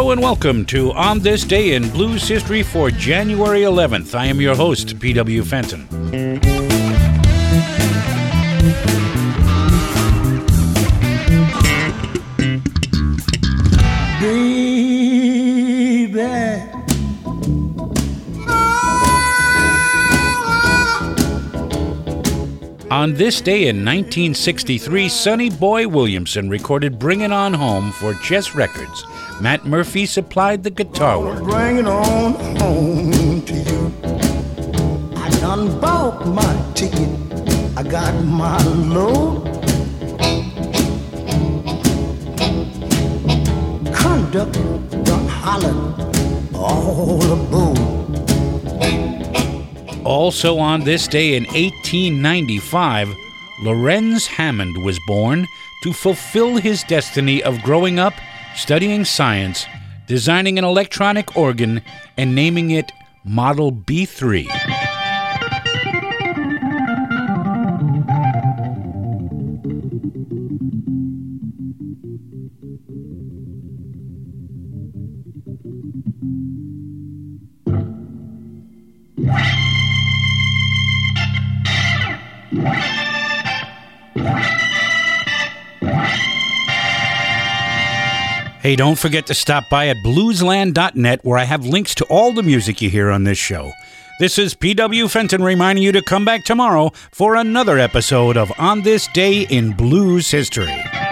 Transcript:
Hello and welcome to On This Day in Blues History for January 11th. I am your host, P.W. Fenton. Baby, on this day in 1963, Sonny Boy Williamson recorded Bring It On Home for Chess Records. Matt Murphy supplied the guitar work. bring it on home to you. I done bought my ticket, I got my load. Conductor done hollered all aboard. Also on this day in 1895, Lorenz Hammond was born to fulfill his destiny of growing up, studying science, designing an electronic organ, and naming it Model B3. Hey, don't forget to stop by at bluesland.net, where I have links to all the music you hear on this show. This is P.W. Fenton reminding you to come back tomorrow for another episode of On This Day in Blues History.